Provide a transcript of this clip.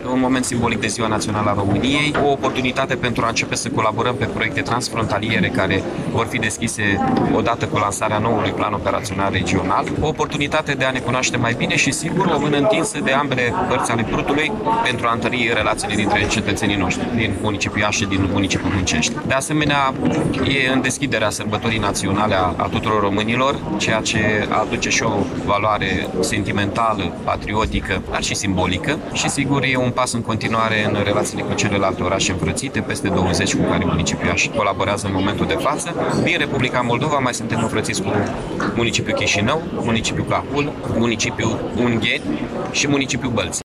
un moment simbolic de Ziua Națională a României, o oportunitate pentru a începe să colaborăm pe proiecte transfrontaliere care vor fi deschise odată cu lansarea noului plan operațional regional, o oportunitate de a ne cunoaște mai bine și, sigur, o mână întinsă de ambele părți ale Prutului pentru a întări relațiile dintre cetățenii noștri din municipiul Iași și din municipiul Hâncești. De asemenea, e în deschiderea sărbătorii naționale a tuturor românilor, ceea ce aduce și o valoare sentimentală, patriotică, dar și simbolică și, sigur, e un pas în continuare în relațiile cu celelalte orașe înfrățite, peste 20 cu care municipiul Iași colaborează în momentul de față. Din Republica Moldova mai suntem înfrățiți cu municipiul Chișinău, municipiul Cahul, municipiul Ungheni și municipiul Bălți.